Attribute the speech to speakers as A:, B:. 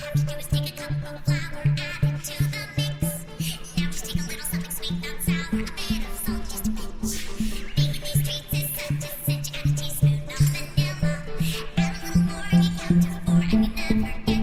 A: have to do is take a cup of flour, add it to the mix. Now just take a little something sweet, not sour, a bit of salt, just a pinch. Baking these treats is such a cinch. Add a teaspoon of vanilla, add a little more, and you count to four, and you never get